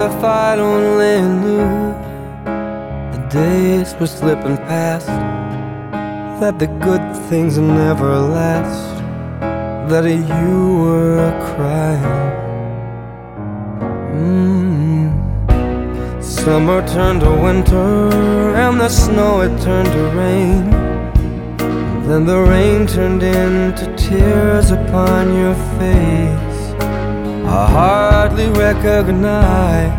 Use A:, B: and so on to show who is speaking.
A: if I'd only knew the days were slipping past, that the good things never last, that you were crying. Summer turned to winter, and the snow it turned to rain. Then the rain turned into tears upon your face. I hardly recognize